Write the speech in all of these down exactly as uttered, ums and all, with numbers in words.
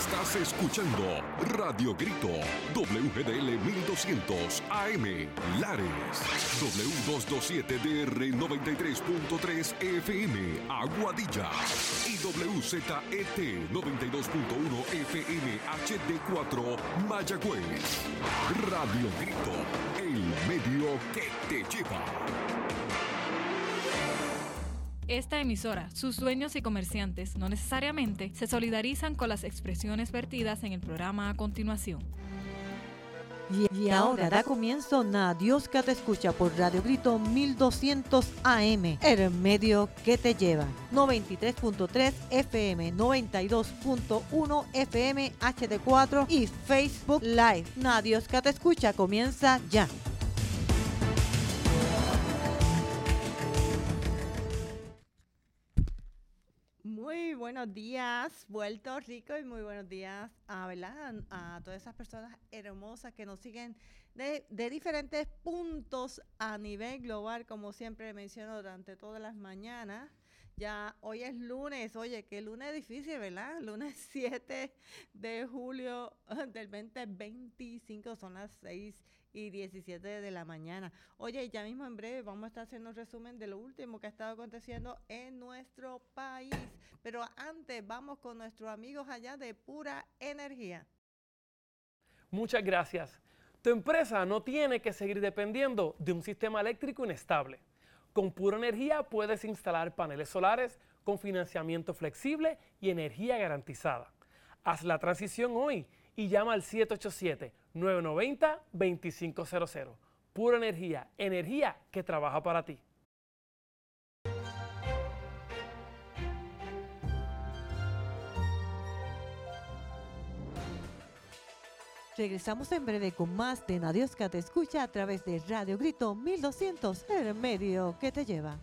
Estás escuchando Radio Grito, W G D L mil doscientos A M, Lares, W doscientos veintisiete D R noventa y tres punto tres F M, Aguadilla, y W Z E T noventa y dos punto uno F M H D cuatro, Mayagüez. Radio Grito, el medio que te lleva. Esta emisora, sus dueños y comerciantes no necesariamente se solidarizan con las expresiones vertidas en el programa a continuación. Y, y ahora da comienzo Na Dios que te escucha por Radio Grito mil doscientos A M, el medio que te lleva. noventa y tres punto tres F M, noventa y dos punto uno F M H D cuatro y Facebook Live. Na Dios que te escucha comienza ya. Muy buenos días, Puerto Rico, y muy buenos días a, ¿verdad? a todas esas personas hermosas que nos siguen de, de diferentes puntos a nivel global, como siempre menciono durante todas las mañanas. Ya hoy es lunes, oye, qué lunes difícil, ¿verdad? Lunes siete de julio del veinte veinticinco, son las seis y diecisiete de la mañana. Oye, ya mismo en breve vamos a estar haciendo un resumen de lo último que ha estado aconteciendo en nuestro país. Pero antes vamos con nuestros amigos allá de Pura Energía. Muchas gracias. Tu empresa no tiene que seguir dependiendo de un sistema eléctrico inestable. Con Pura Energía puedes instalar paneles solares con financiamiento flexible y energía garantizada. Haz la transición hoy y llama al siete ocho siete, nueve nueve cero, dos cinco cero cero. Pura Energía, energía que trabaja para ti. Regresamos en breve con más de Na Dios que te escucha a través de Radio Grito mil doscientos, el medio que te lleva.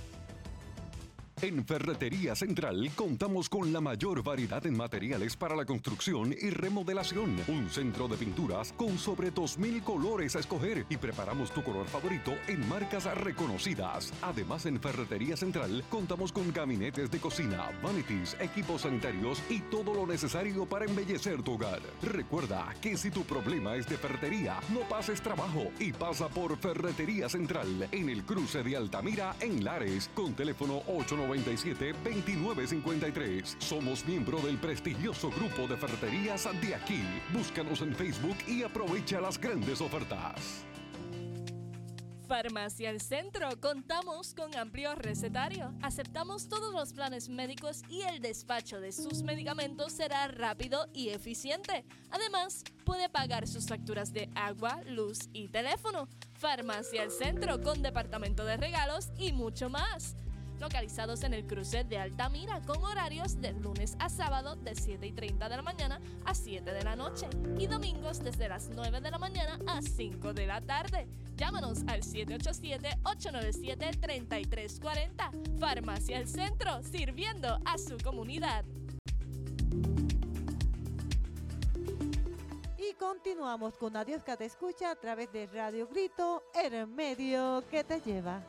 En Ferretería Central contamos con la mayor variedad en materiales para la construcción y remodelación. Un centro de pinturas con sobre dos mil colores a escoger y preparamos tu color favorito en marcas reconocidas. Además, en Ferretería Central contamos con gabinetes de cocina, vanities, equipos sanitarios y todo lo necesario para embellecer tu hogar. Recuerda que si tu problema es de ferretería, no pases trabajo y pasa por Ferretería Central en el cruce de Altamira en Lares con teléfono ocho nueve siete, dos nueve cinco tres. Somos miembro del prestigioso grupo de ferreterías de aquí. Búscanos en Facebook y aprovecha las grandes ofertas. Farmacia El Centro. Contamos con amplio recetario. Aceptamos todos los planes médicos y el despacho de sus medicamentos será rápido y eficiente. Además, puede pagar sus facturas de agua, luz y teléfono. Farmacia El Centro con departamento de regalos y mucho más. Localizados en el cruce de Altamira con horarios de lunes a sábado de siete y treinta de la mañana a siete de la noche y domingos desde las nueve de la mañana a cinco de la tarde. Llámanos al siete ocho siete, ocho nueve siete, tres tres cuatro cero. Farmacia El Centro, sirviendo a su comunidad. Y continuamos con Na Dios que te escucha a través de Radio Grito, el medio que te lleva.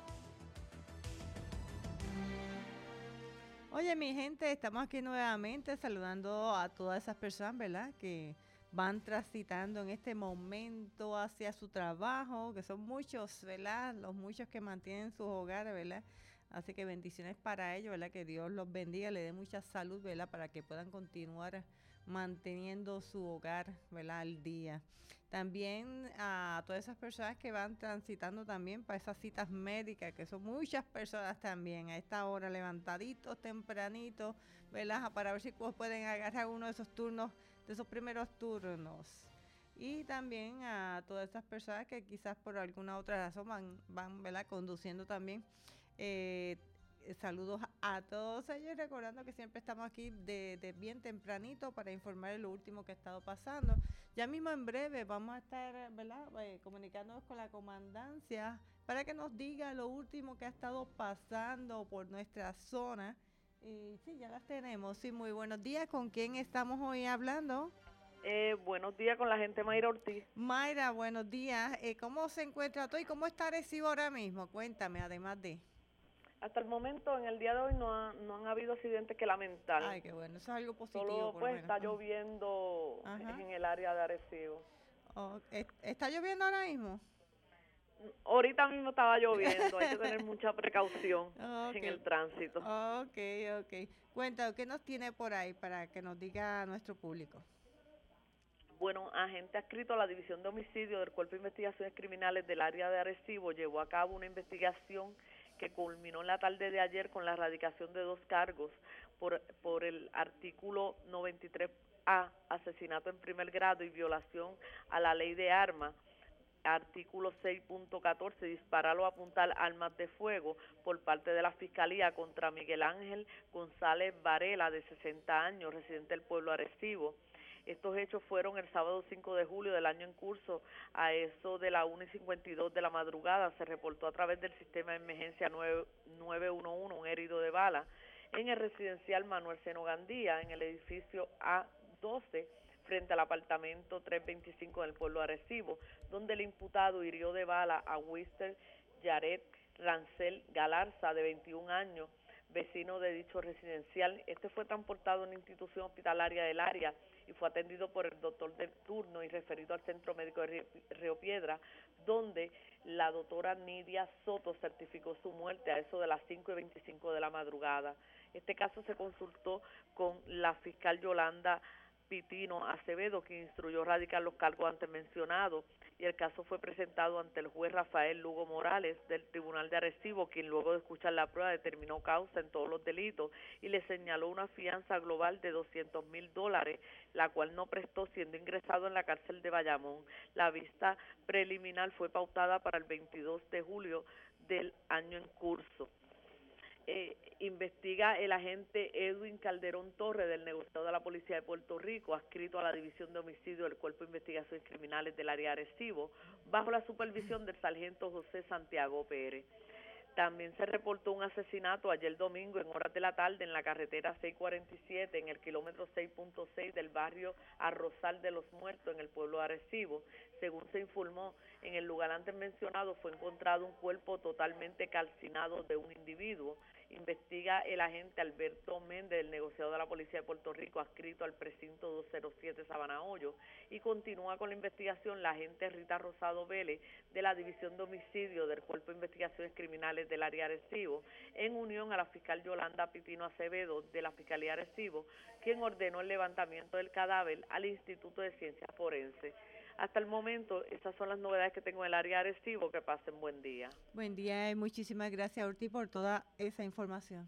Oye, mi gente, estamos aquí nuevamente saludando a todas esas personas, ¿verdad?, que van transitando en este momento hacia su trabajo, que son muchos, ¿verdad?, los muchos que mantienen sus hogares, ¿verdad? Así que bendiciones para ellos, ¿verdad?, que Dios los bendiga, le dé mucha salud, ¿verdad?, para que puedan continuar manteniendo su hogar, ¿verdad?, al día. También a todas esas personas que van transitando también para esas citas médicas, que son muchas personas también a esta hora, levantaditos, tempranitos, ¿verdad?, para ver si pueden agarrar uno de esos turnos, de esos primeros turnos. Y también a todas esas personas que quizás por alguna otra razón van, van ¿verdad?, conduciendo también. Eh, Saludos a todos ellos, recordando que siempre estamos aquí de, de bien tempranito para informar de lo último que ha estado pasando. Ya mismo en breve vamos a estar, ¿verdad?, eh, comunicándonos con la comandancia para que nos diga lo último que ha estado pasando por nuestra zona. Y sí, ya las tenemos. Sí, muy buenos días. ¿Con quién estamos hoy hablando? Eh, buenos días, con la gente Mayra Ortiz. Mayra, buenos días. Eh, ¿Cómo se encuentra todo y cómo está Arecibo ahora mismo? Cuéntame, además de... Hasta el momento, en el día de hoy, no, ha, no han habido accidentes que lamentar. Ay, qué bueno, eso es algo positivo. Solo por pues lo está menos. lloviendo Ajá. en el área de Arecibo. Oh, ¿está lloviendo ahora mismo? Ahorita mismo estaba lloviendo, hay que tener mucha precaución Okay. en el tránsito. Ok, ok. Cuenta, ¿qué nos tiene por ahí para que nos diga a nuestro público? Bueno, agente adscrito a la División de Homicidio del Cuerpo de Investigaciones Criminales del área de Arecibo llevó a cabo una investigación que culminó en la tarde de ayer con la erradicación de dos cargos por, por el artículo noventa y tres A, asesinato en primer grado y violación a la ley de armas, artículo seis punto catorce, disparar o apuntar armas de fuego por parte de la Fiscalía contra Miguel Ángel González Varela, de sesenta años, residente del pueblo Arecibo. Estos hechos fueron el sábado cinco de julio del año en curso, a eso de la una y cincuenta y dos de la madrugada. Se reportó a través del sistema de emergencia nueve uno uno un herido de bala en el residencial Manuel Seno Gandía, en el edificio A doce, frente al apartamento trescientos veinticinco del pueblo Arecibo, donde el imputado hirió de bala a Wister Yaret Rancel Galarza, de veintiún años, vecino de dicho residencial. Este fue transportado a una institución hospitalaria del área y fue atendido por el doctor de turno y referido al Centro Médico de Río Piedra, donde la doctora Nidia Soto certificó su muerte a eso de las cinco y veinticinco de la madrugada. Este caso se consultó con la fiscal Yolanda Pitino Acevedo, quien instruyó radicar los cargos antes mencionados, y el caso fue presentado ante el juez Rafael Lugo Morales del Tribunal de Arecibo, quien luego de escuchar la prueba determinó causa en todos los delitos y le señaló una fianza global de doscientos mil dólares, la cual no prestó, siendo ingresado en la cárcel de Bayamón. La vista preliminar fue pautada para el veintidós de julio del año en curso. Eh, investiga el agente Edwin Calderón Torres, del negociado de la Policía de Puerto Rico, adscrito a la División de Homicidio del Cuerpo de Investigaciones Criminales del área de Arecibo, bajo la supervisión del sargento José Santiago Pérez. También se reportó un asesinato ayer domingo en horas de la tarde en la carretera seiscientos cuarenta y siete, en el kilómetro seis punto seis del barrio Arrozal de los Muertos, en el pueblo de Arecibo. Según se informó, en el lugar antes mencionado fue encontrado un cuerpo totalmente calcinado de un individuo. Investiga el agente Alberto Méndez, del negociado de la Policía de Puerto Rico, adscrito al precinto doscientos siete Sabana Hoyo, y continúa con la investigación la agente Rita Rosado Vélez, de la División de Homicidio del Cuerpo de Investigaciones Criminales del área de Arecibo, en unión a la fiscal Yolanda Pitino Acevedo, de la Fiscalía de Arecibo, quien ordenó el levantamiento del cadáver al Instituto de Ciencias Forenses. Hasta el momento, esas son las novedades que tengo en el área de Arecibo. Que pasen buen día. Buen día y muchísimas gracias, Ortiz, por toda esa información.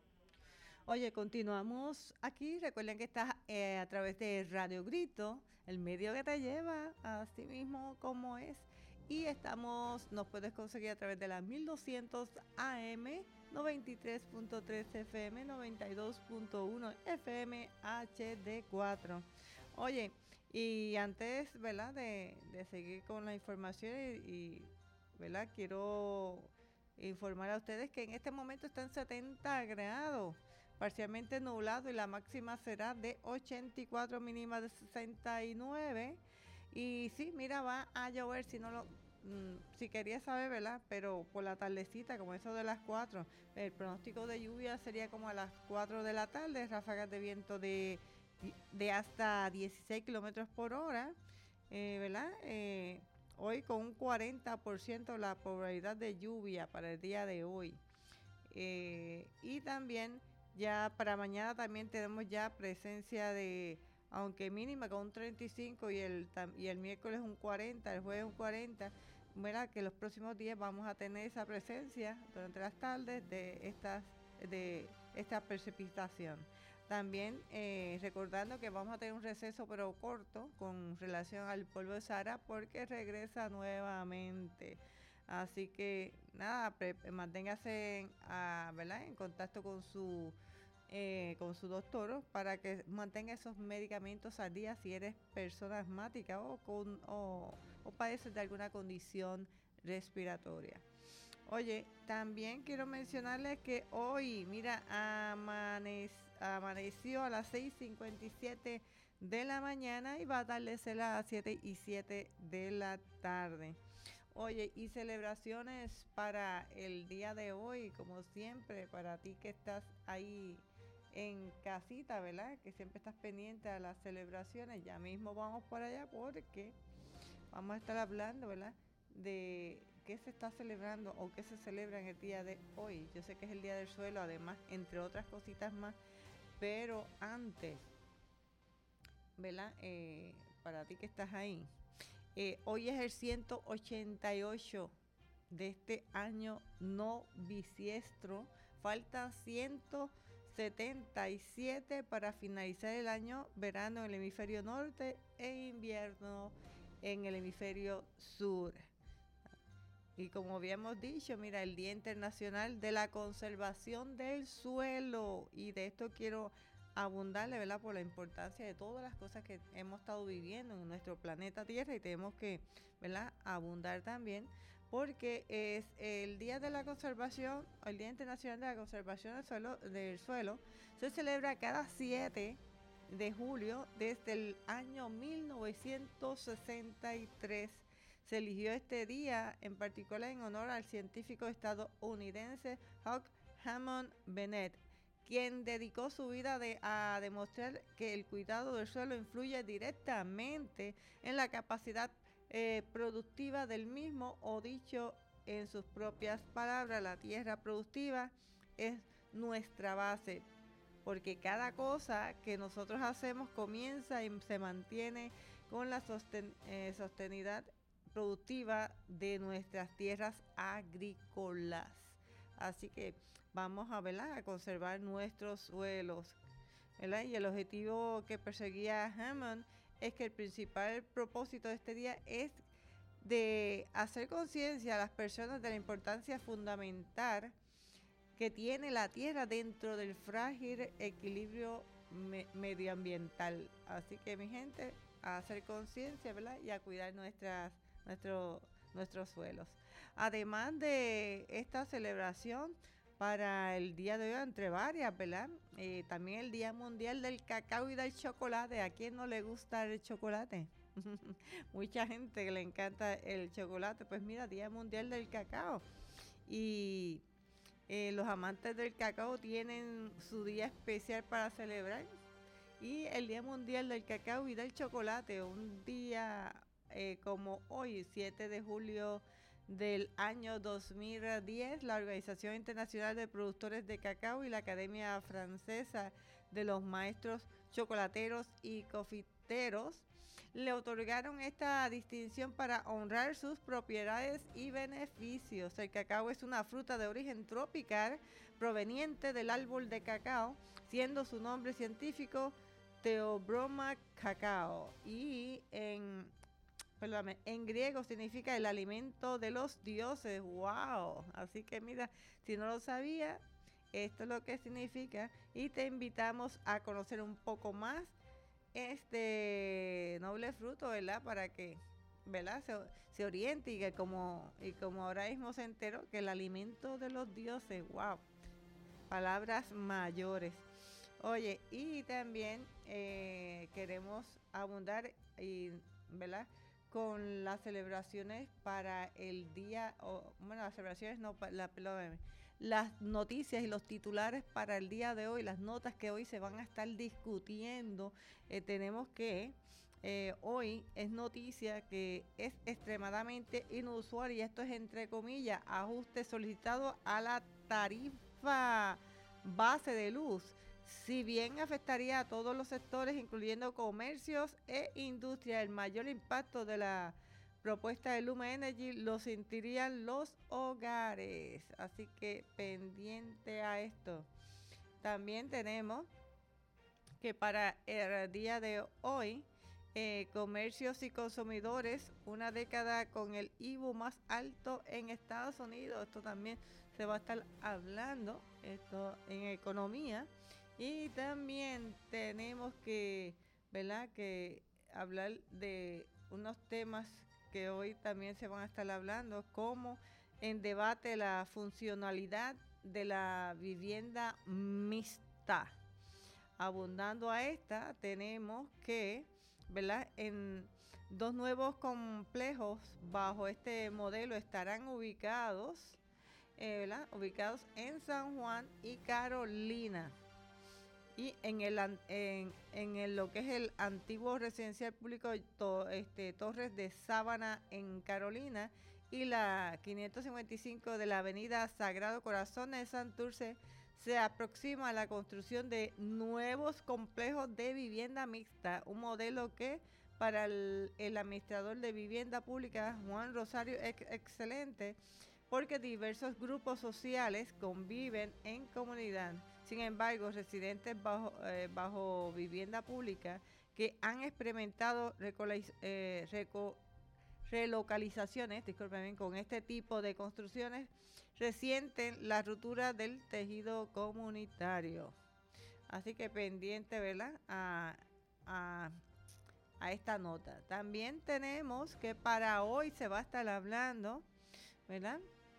Oye, continuamos aquí. Recuerden que estás eh, a través de Radio Grito, el medio que te lleva así mismo como es. Y estamos, nos puedes conseguir a través de la mil doscientos A M, noventa y tres punto tres F M, noventa y dos punto uno F M H D cuatro. Oye, y antes, ¿verdad?, de, de seguir con la información y, y, ¿verdad?, quiero informar a ustedes que en este momento están setenta grados, parcialmente nublado, y la máxima será de ochenta y cuatro, mínima de sesenta y nueve. Y sí, mira, va a llover, si no lo, mmm, si quería saber, ¿verdad?, pero por la tardecita, como eso de las cuatro, el pronóstico de lluvia sería como a las cuatro de la tarde, ráfagas de viento de de hasta dieciséis kilómetros por hora, eh, ¿verdad? Eh, hoy con un cuarenta por ciento la probabilidad de lluvia para el día de hoy. Eh, y también ya para mañana también tenemos ya presencia de, aunque mínima con un treinta y cinco, y el, y el miércoles un cuarenta, el jueves un cuarenta, ¿verdad? Que los próximos días vamos a tener esa presencia durante las tardes de estas, de esta precipitación. También eh, recordando que vamos a tener un receso pero corto con relación al polvo de Sahara, porque regresa nuevamente. Así que nada, pre- manténgase en, a, ¿verdad?, en contacto con su eh, con su doctor para que mantenga esos medicamentos al día si eres persona asmática o, con, o, o padeces de alguna condición respiratoria. Oye, también quiero mencionarles que hoy, mira, amanece amaneció a las seis cincuenta y siete de la mañana y va a atardecer a las siete y siete de la tarde. Oye, y celebraciones para el día de hoy, como siempre, para ti que estás ahí en casita, ¿verdad? Que siempre estás pendiente a las celebraciones. Ya mismo vamos para allá porque vamos a estar hablando, ¿verdad? De qué se está celebrando o qué se celebra en el día de hoy. Yo sé que es el Día del Suelo, además, entre otras cositas más, pero antes, ¿verdad? Eh, para ti que estás ahí, eh, hoy es el ciento ochenta y ocho de este año no bisiestro. Faltan ciento setenta y siete para finalizar el año verano en el hemisferio norte e invierno en el hemisferio sur. Y como habíamos dicho, mira, el Día Internacional de la Conservación del Suelo. Y de esto quiero abundarle, ¿verdad? Por la importancia de todas las cosas que hemos estado viviendo en nuestro planeta Tierra. Y tenemos que, ¿verdad?, abundar también. Porque es el Día de la Conservación, el Día Internacional de la Conservación del Suelo, del suelo se celebra cada siete de julio desde el año mil novecientos sesenta y tres. Se eligió este día en particular en honor al científico estadounidense Hugh Hammond Bennett, quien dedicó su vida de, a demostrar que el cuidado del suelo influye directamente en la capacidad eh, productiva del mismo, o dicho en sus propias palabras, la tierra productiva es nuestra base, porque cada cosa que nosotros hacemos comienza y se mantiene con la sosten, eh, sostenidad productiva de nuestras tierras agrícolas. Así que vamos a, ¿verdad?, a conservar nuestros suelos, ¿verdad? Y el objetivo que perseguía Hammond es que el principal propósito de este día es de hacer conciencia a las personas de la importancia fundamental que tiene la tierra dentro del frágil equilibrio me medioambiental. Así que, mi gente, a hacer conciencia, ¿verdad?, y a cuidar nuestras Nuestro, nuestros suelos. Además de esta celebración para el día de hoy, entre varias, ¿verdad? Eh, también el Día Mundial del Cacao y del Chocolate. ¿A quién no le gusta el chocolate? Mucha gente que le encanta el chocolate. Pues mira, Día Mundial del Cacao. Y eh, los amantes del cacao tienen su día especial para celebrar. Y el Día Mundial del Cacao y del Chocolate, un día Eh, como hoy, siete de julio del año dos mil diez, la Organización Internacional de Productores de Cacao y la Academia Francesa de los Maestros Chocolateros y Confiteros le otorgaron esta distinción para honrar sus propiedades y beneficios. El cacao es una fruta de origen tropical proveniente del árbol de cacao, siendo su nombre científico Theobroma cacao, y en Perdóname, en griego significa el alimento de los dioses. ¡Wow! Así que mira, si no lo sabía, esto es lo que significa. Y te invitamos a conocer un poco más este noble fruto, ¿verdad? Para que, ¿verdad?, se, se oriente y que como, y como ahora mismo se enteró que el alimento de los dioses. ¡Wow! Palabras mayores. Oye, y también eh, queremos abundar y, ¿verdad?, con las celebraciones para el día, o, bueno, las celebraciones no, la, la, las noticias y los titulares para el día de hoy, las notas que hoy se van a estar discutiendo. Eh, tenemos que, eh, hoy es noticia que es extremadamente inusual, y esto es entre comillas, ajuste solicitado a la tarifa base de luz. Si bien afectaría a todos los sectores, incluyendo comercios e industria, el mayor impacto de la propuesta de Luma Energy lo sentirían los hogares. Así que pendiente a esto. También tenemos que para el día de hoy, eh, comercios y consumidores, una década con el I V U más alto en Estados Unidos. Esto también se va a estar hablando, esto en economía. Y también tenemos que, ¿verdad?, que hablar de unos temas que hoy también se van a estar hablando, como en debate la funcionalidad de la vivienda mixta. Abundando a esta, tenemos que, ¿verdad?, en Dos nuevos complejos bajo este modelo estarán ubicados, eh, ¿verdad? ubicados en San Juan y Carolina. Y en el en, en el, lo que es el antiguo residencial público to, este, Torres de Sábana en Carolina y la quinientos cincuenta y cinco de la avenida Sagrado Corazón de Santurce, se aproxima a la construcción de nuevos complejos de vivienda mixta, un modelo que para el, el administrador de vivienda pública Juan Rosario es excelente porque diversos grupos sociales conviven en comunidad. Sin embargo, residentes bajo, eh, bajo vivienda pública que han experimentado eh, reco, relocalizaciones, discúlpenme, con este tipo de construcciones, resienten la ruptura del tejido comunitario. Así que pendiente, ¿verdad? A, a, a esta nota. También tenemos que para hoy se va a estar hablando, ¿verdad?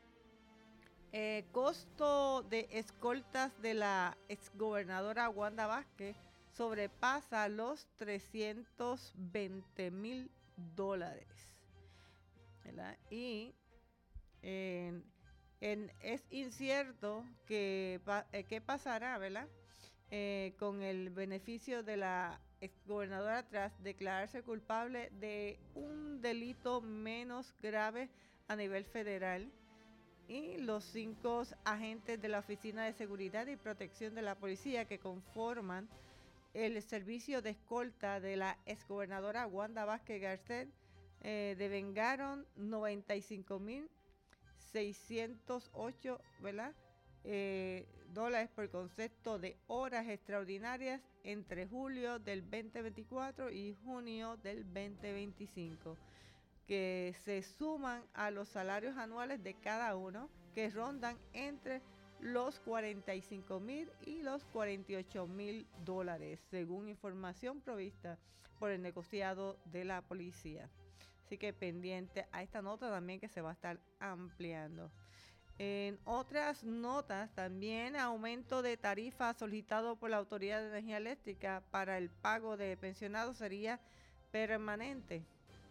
Eh, costo de escoltas de la exgobernadora Wanda Vázquez sobrepasa los trescientos veinte mil dólares. ¿Verdad? Y eh, en, es incierto que, eh, qué pasará, ¿verdad? Eh, con el beneficio de la exgobernadora tras declararse culpable de un delito menos grave a nivel federal. Y los cinco agentes de la Oficina de Seguridad y Protección de la Policía que conforman el servicio de escolta de la exgobernadora Wanda Vázquez Garcet eh, devengaron noventa y cinco mil seiscientos ocho ¿verdad? Eh, dólares por concepto de horas extraordinarias entre julio del veinte veinticuatro y junio del veinte veinticinco. Que se suman a los salarios anuales de cada uno, que rondan entre los cuarenta y cinco mil y los cuarenta y ocho mil dólares, según información provista por el negociado de la policía. Así que pendiente a esta nota también que se va a estar ampliando. En otras notas, también aumento de tarifa solicitado por la Autoridad de Energía Eléctrica para el pago de pensionados sería permanente.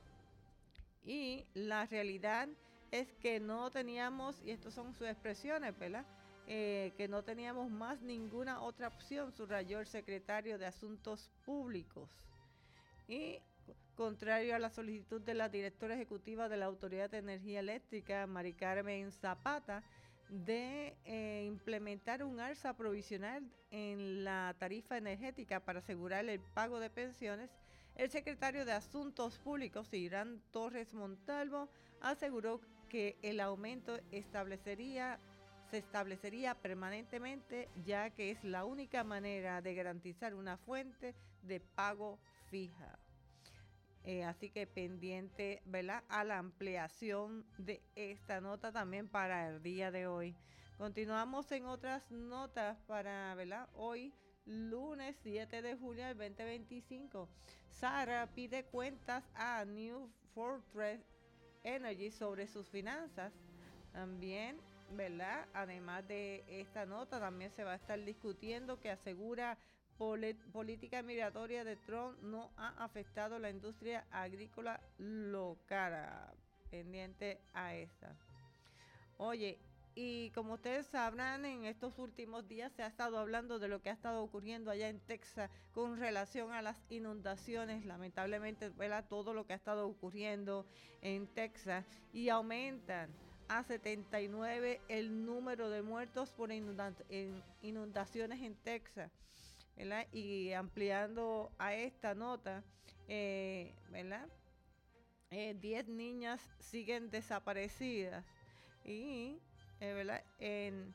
Y la realidad es que no teníamos, y estas son sus expresiones, ¿verdad? Eh, que no teníamos más ninguna otra opción, subrayó el secretario de Asuntos Públicos. Y contrario a la solicitud de la directora ejecutiva de la Autoridad de Energía Eléctrica, Mari Carmen Zapata, de eh, implementar un alza provisional en la tarifa energética para asegurar el pago de pensiones, el secretario de Asuntos Públicos, Irán Torres Montalvo, aseguró que el aumento establecería, se establecería permanentemente, ya que es la única manera de garantizar una fuente de pago fija. Eh, así que pendiente, ¿verdad?, a la ampliación de esta nota también para el día de hoy. Continuamos en otras notas para, ¿verdad?, hoy, lunes siete de julio del veinte veinticinco. Sara pide cuentas a New Fortress Energy sobre sus finanzas. También, ¿verdad?, además de esta nota, también se va a estar discutiendo que asegura política migratoria de Trump no ha afectado la industria agrícola local. Pendiente a esta. Oye, y como ustedes sabrán, en estos últimos días se ha estado hablando de lo que ha estado ocurriendo allá en Texas con relación a las inundaciones. Lamentablemente, ¿verdad?, todo lo que ha estado ocurriendo en Texas, y aumentan a setenta y nueve el número de muertos por inunda- en inundaciones en Texas. ¿Verdad? Y ampliando a esta nota, eh, ¿verdad? Eh, diez niñas siguen desaparecidas. Y, eh, ¿verdad?, en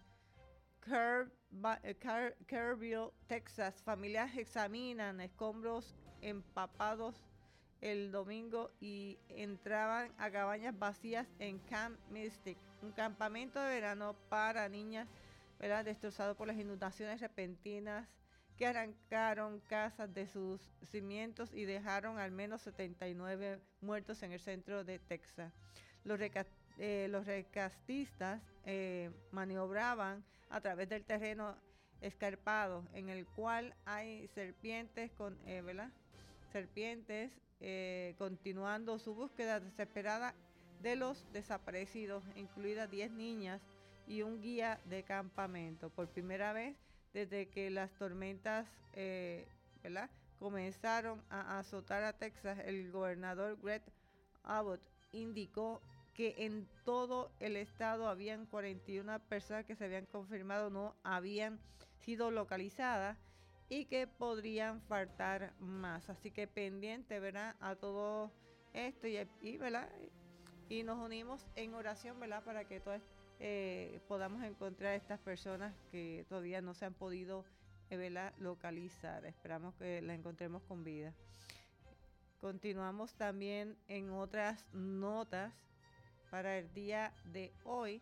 Kerrville, Texas, familias examinan escombros empapados el domingo y entraban a cabañas vacías en Camp Mystic, un campamento de verano para niñas, ¿verdad?, destrozado por las inundaciones repentinas que arrancaron casas de sus cimientos y dejaron al menos setenta y nueve muertos en el centro de Texas. Los, reca eh, los rescatistas eh, maniobraban a través del terreno escarpado, en el cual hay serpientes con, eh, ¿verdad?, serpientes, eh, continuando su búsqueda desesperada de los desaparecidos, incluidas diez niñas y un guía de campamento. Por primera vez desde que las tormentas eh, ¿verdad? comenzaron a azotar a Texas, el gobernador Greg Abbott indicó que en todo el estado habían cuarenta y una personas que se habían confirmado no habían sido localizadas y que podrían faltar más. Así que pendiente, ¿verdad? A todo esto y, y ¿verdad? Y nos unimos en oración, ¿verdad? Para que todas eh, podamos encontrar a estas personas que todavía no se han podido eh, ¿verdad? localizar. Esperamos que la encontremos con vida. Continuamos también en otras notas para el día de hoy.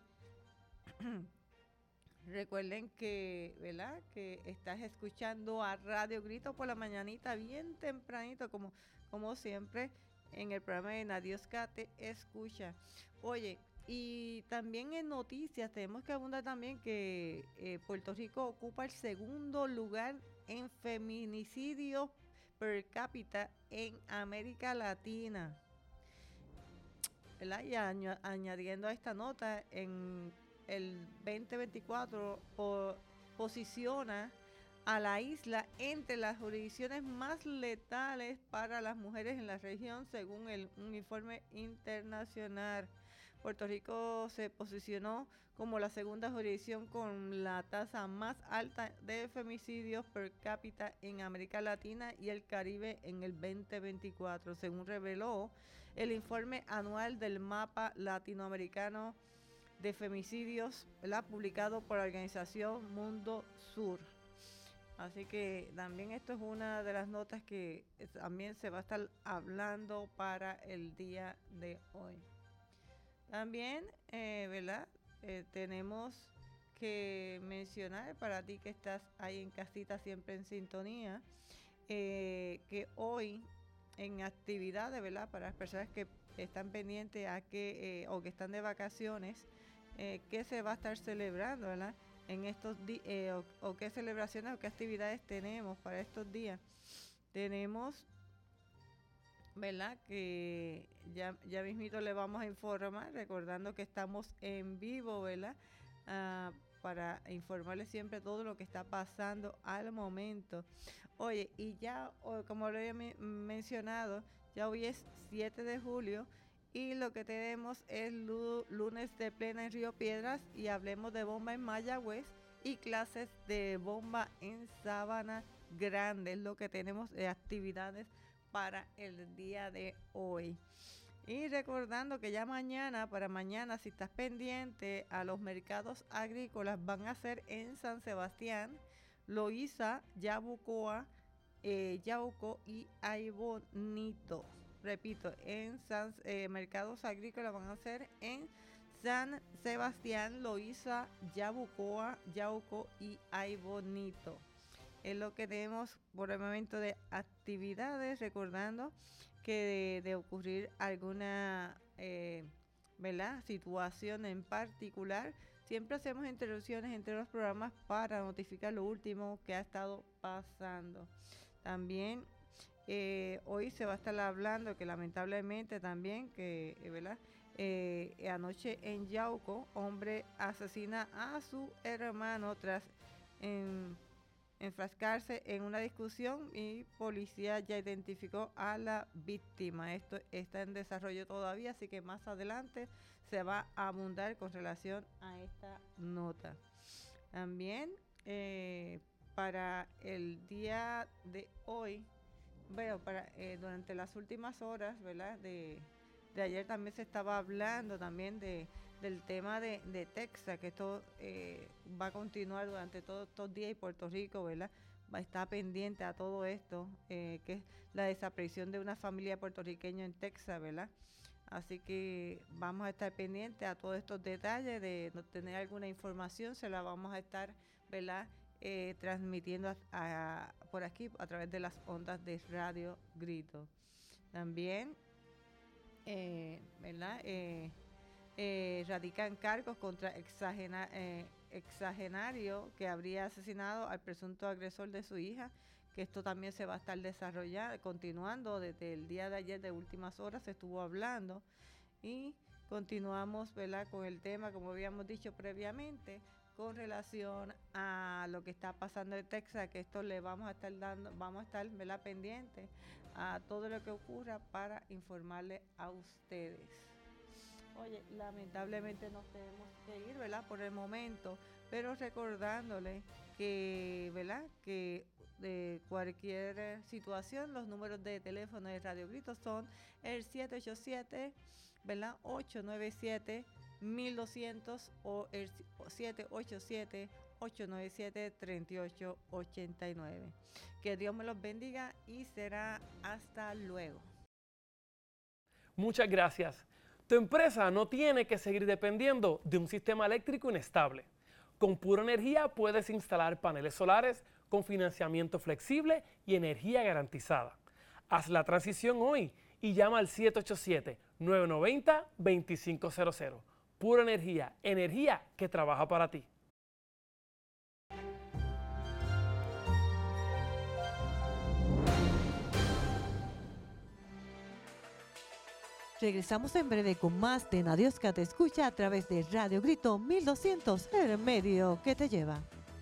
Recuerden que, ¿verdad? Que estás escuchando a Radio Grito por la mañanita, bien tempranito, como, como siempre, en el programa de Nadiosca Te Escucha. Oye, y también en noticias tenemos que abundar también que eh, Puerto Rico ocupa el segundo lugar en feminicidios per cápita en América Latina. ¿Verdad? Y añ- añadiendo a esta nota, en el veinte veinticuatro po- posiciona a la isla entre las jurisdicciones más letales para las mujeres en la región, según el, un informe internacional. Puerto Rico se posicionó como la segunda jurisdicción con la tasa más alta de femicidios per cápita en América Latina y el Caribe en el veinte veinticuatro, según reveló el informe anual del mapa latinoamericano de femicidios, ¿verdad? Publicado por la organización Mundo Sur. Así que también esto es una de las notas que también se va a estar hablando para el día de hoy. También, eh, ¿verdad? Eh, tenemos que mencionar para ti que estás ahí en casita siempre en sintonía, eh, que hoy en actividades, ¿verdad? Para las personas que están pendientes a que eh, o que están de vacaciones, eh, ¿qué se va a estar celebrando, ¿verdad? En estos días, eh, o, o qué celebraciones o qué actividades tenemos para estos días. Tenemos, ¿verdad? Que ya, ya mismito le vamos a informar, recordando que estamos en vivo, ¿verdad? Uh, para informarles siempre todo lo que está pasando al momento. Oye, y ya, como lo he mencionado, ya hoy es siete de julio y lo que tenemos es lunes de plena en Río Piedras y hablemos de bomba en Mayagüez y clases de bomba en Sabana Grande, es lo que tenemos de actividades para el día de hoy. Y recordando que ya mañana, para mañana, si estás pendiente a los mercados agrícolas, van a ser en San Sebastián, Loíza, Yabucoa, eh, Yauco y Aybonito. Repito, en San, eh, mercados agrícolas van a ser en San Sebastián, Loíza, Yabucoa, Yauco y Aybonito. Es lo que tenemos por el momento de actividades, recordando que de, de ocurrir alguna eh, ¿verdad? situación en particular, siempre hacemos interrupciones entre los programas para notificar lo último que ha estado pasando. También eh, hoy se va a estar hablando que lamentablemente también que ¿verdad? Eh, anoche en Yauco, hombre asesina a su hermano tras en, enfrascarse en una discusión y policía ya identificó a la víctima. Esto está en desarrollo todavía, así que más adelante se va a abundar con relación a esta nota. También eh, para el día de hoy, bueno, para eh, durante las últimas horas, ¿verdad? De, de ayer también se estaba hablando también de del tema de, de Texas, que esto eh, va a continuar durante todos estos días y Puerto Rico, ¿verdad? Va a estar pendiente a todo esto, eh, que es la desaparición de una familia puertorriqueña en Texas, ¿verdad? Así que vamos a estar pendientes a todos estos detalles, de no tener alguna información, se la vamos a estar, ¿verdad? Eh, transmitiendo a, a, por aquí a través de las ondas de Radio Grito. También, eh, ¿verdad? Eh, Eh, radican cargos contra exagena, eh, exagenario que habría asesinado al presunto agresor de su hija, que esto también se va a estar desarrollando, continuando desde el día de ayer, de últimas horas se estuvo hablando, y continuamos, ¿verdad?, con el tema, como habíamos dicho previamente, con relación a lo que está pasando en Texas, que esto le vamos a estar dando, vamos a estar, ¿verdad?, pendientes a todo lo que ocurra para informarle a ustedes. Oye, lamentablemente nos tenemos que ir, ¿verdad?, por el momento, pero recordándole que, ¿verdad?, que de cualquier situación, los números de teléfono de Radio Grito son el siete ocho siete, ¿verdad?, ocho nueve siete, mil doscientos o el siete ocho siete, ocho nueve siete, tres ocho ocho nueve. Que Dios me los bendiga y será hasta luego. Muchas gracias. Tu empresa no tiene que seguir dependiendo de un sistema eléctrico inestable. Con Pura Energía puedes instalar paneles solares con financiamiento flexible y energía garantizada. Haz la transición hoy y llama al siete ocho siete, nueve nueve cero, dos cinco cero cero. Pura Energía, energía que trabaja para ti. Regresamos en breve con más de Nadiosca Te Escucha a través de Radio Grito mil doscientos, el medio que te lleva.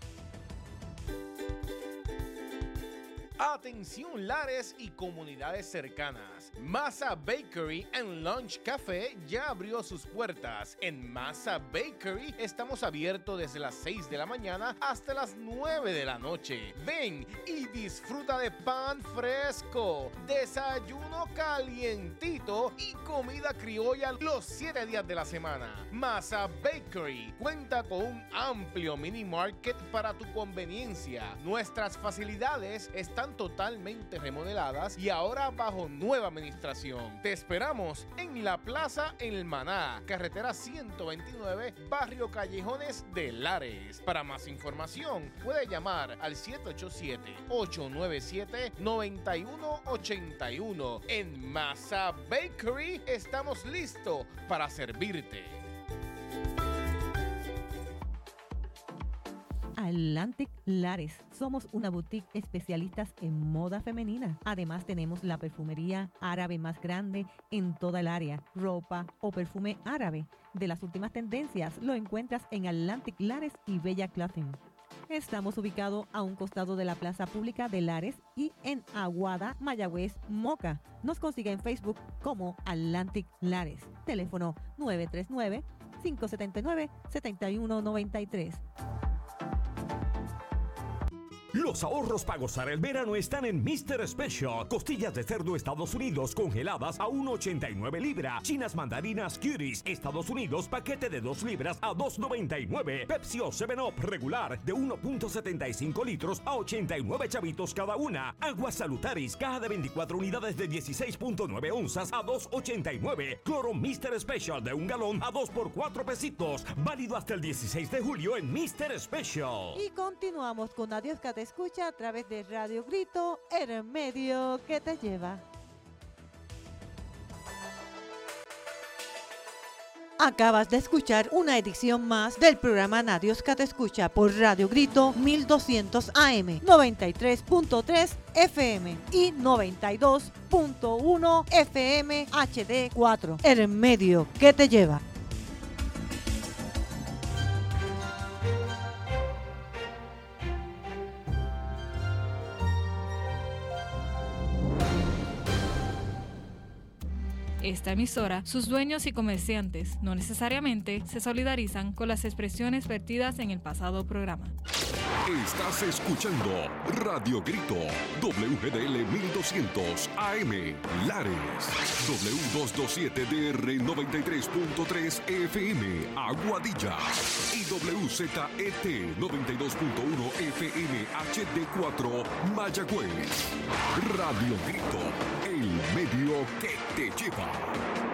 Atención Lares y comunidades cercanas. Masa Bakery and Lunch Café ya abrió sus puertas. En Masa Bakery estamos abiertos desde las seis de la mañana hasta las nueve de la noche. Ven y disfruta de pan fresco, desayuno calientito y comida criolla los siete días de la semana. Masa Bakery cuenta con un amplio mini market para tu conveniencia. Nuestras facilidades están totalmente remodeladas y ahora bajo nueva administración. Te esperamos en la Plaza El Maná, carretera ciento veintinueve, barrio Callejones de Lares. Para más información, puede llamar al siete ocho siete, ocho nueve siete, nueve uno ocho uno. En Masa Bakery estamos listos para servirte. Atlantic Lares. Somos una boutique especialistas en moda femenina. Además tenemos la perfumería árabe más grande en toda el área. Ropa o perfume árabe de las últimas tendencias lo encuentras en Atlantic Lares y Bella Clothing. Estamos ubicados a un costado de la Plaza Pública de Lares y en Aguada, Mayagüez, Moca. Nos consigue en Facebook como Atlantic Lares. Teléfono nueve tres nueve, cinco siete nueve, siete uno nueve tres. Los ahorros para gozar el verano están en mister Special. Costillas de cerdo Estados Unidos congeladas a uno ochenta y nueve libras. Chinas mandarinas Cuties Estados Unidos paquete de dos libras a dos noventa y nueve. Pepsi o seven up regular de uno punto setenta y cinco litros a ochenta y nueve chavitos cada una. Aguas Salutaris caja de veinticuatro unidades de dieciséis punto nueve onzas a dos ochenta y nueve. Cloro mister Special de un galón a dos por cuatro pesitos. Válido hasta el dieciséis de julio en mister Special. Y continuamos con Nadiosca Te Escucha a través de Radio Grito, el medio que te lleva. Acabas de escuchar una edición más del programa Nadiosca Te Escucha por Radio Grito mil doscientos A M, noventa y tres punto tres F M y noventa y dos punto uno F M H D cuatro, el medio que te lleva. Esta emisora, sus dueños y comerciantes no necesariamente se solidarizan con las expresiones vertidas en el pasado programa. Estás escuchando Radio Grito, W G D L mil doscientos A M, Lares, W doscientos veintisiete D R noventa y tres punto tres F M, Aguadilla, y W Z E T noventa y dos punto uno F M H D cuatro, Mayagüez. Radio Grito, el medio que te lleva.